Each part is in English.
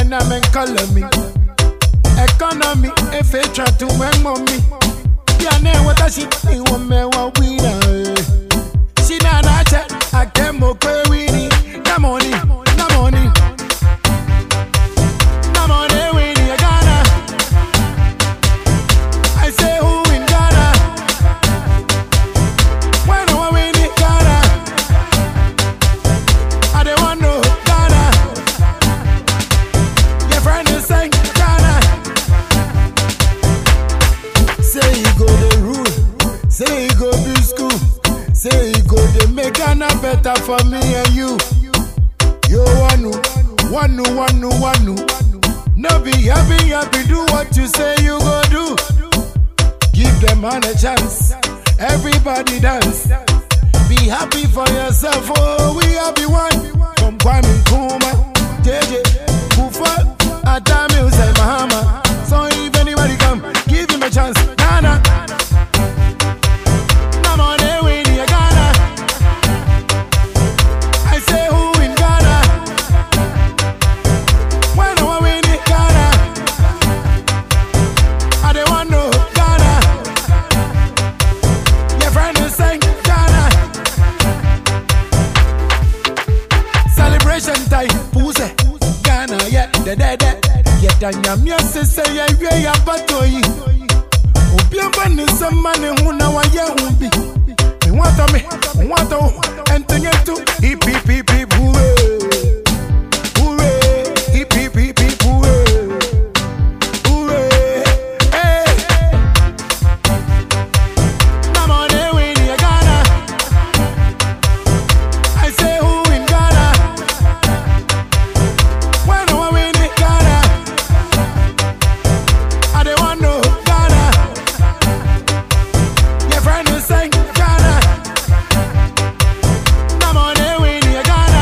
Ghana men color me. Economy, if they try to win mommy. Yeah, ne what I see, you want me what we know. See na na chat, I can't more pay we need. Na money, na money. Na money we need Ghana. I say who in Ghana? When we need Ghana, I don't want no Ghana. Your friend is saying Ghana. Say he go to rule, say he go to school, say he go to make Ghana better for me and you. You one. No be happy, do what you say you go do. Give them all a chance, everybody dance. Be happy for yourself, oh we happy one. From Kwame Nkrumah, JJ, Kufa, Adami Hussein Mahama. So if anybody come, give him a chance. Ghana. Na money we need Ghana. I say who in Ghana? When we need Ghana, I don't want no Ghana. Your friend is saying Ghana. Celebration time, Puse, Ghana, yeah, the. Yet I am yes, say, yeah, Patoyi. Obiamba is some money who now I am be. Me want me, want to, and thing it to hip, hooray, hip, hooray, hey. Na money we need Ghana. I say who in Ghana? When we need Ghana, I don't want no Ghana. Your friend is saying Ghana. Na money we need Ghana.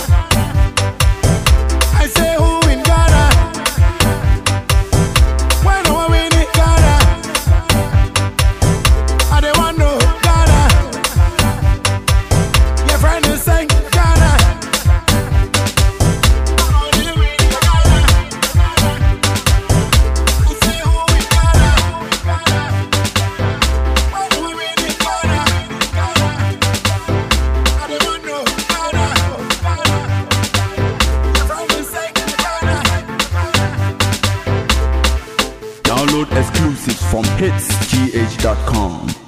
I say who in Ghana? When we need Ghana, I don't want no Ghana. Your friend is saying Ghana. Na money we need Ghana. I say who in Ghana? When we need Ghana, I don't want no Ghana. Your friend is saying Ghana. Download exclusives from hitsgh.com.